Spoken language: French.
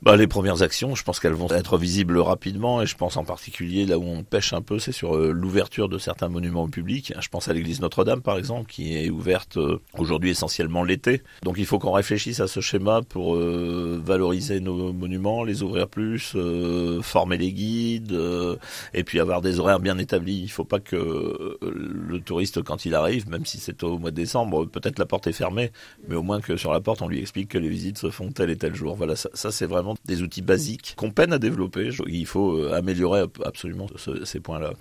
Les premières actions, je pense qu'elles vont être visibles rapidement et je pense en particulier là où on pêche un peu, c'est sur l'ouverture de certains monuments au public. Je pense à l'église Notre-Dame par exemple, qui est ouverte aujourd'hui essentiellement l'été. Donc il faut qu'on réfléchisse à ce schéma pour valoriser nos monuments, les ouvrir plus, former les guides et puis avoir des horaires bien établis. Il ne faut pas que le touriste, quand il arrive, même si c'est au mois de décembre, peut-être la porte est fermée, mais au moins que sur la porte on lui explique que les visites se font tel et tel jour. Voilà, ça c'est vraiment des outils basiques qu'on peine à développer. Il faut améliorer absolument ces points-là.